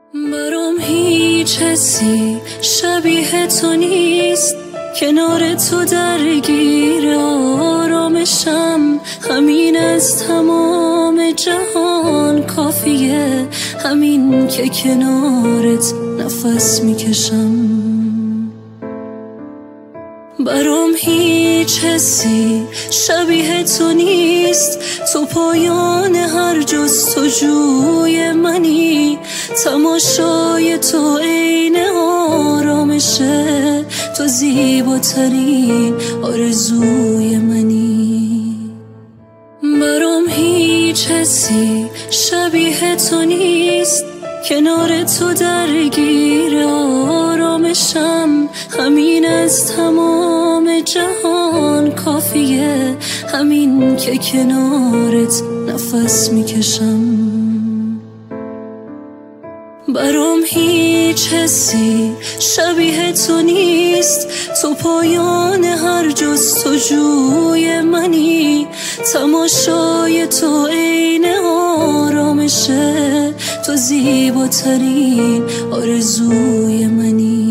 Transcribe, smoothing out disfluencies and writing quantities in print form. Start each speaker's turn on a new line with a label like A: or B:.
A: برام هیچ حسی شبیه تو نیست، کنار تو درگیر آرامشم. همین از تمام جهان کافیه، همین که کنارت نفس میکشم. برام هیچ حسی شبیه تو نیست، تو پایان هر جستجوی منی. تماشای تو عین آرامشه، تو زیباترین آرزوی منی. برام هیچ حسی شبیه تو نیست، کنار تو درگیر آرامشم. همین از تمام جهان کافیه، همین که کنارت نفس میکشم. برام هیچ حسی شبیه تو نیست، تو پایان هر جستجوی منی. تماشای تو عین آرامشه، تو زیباترین آرزوی منی.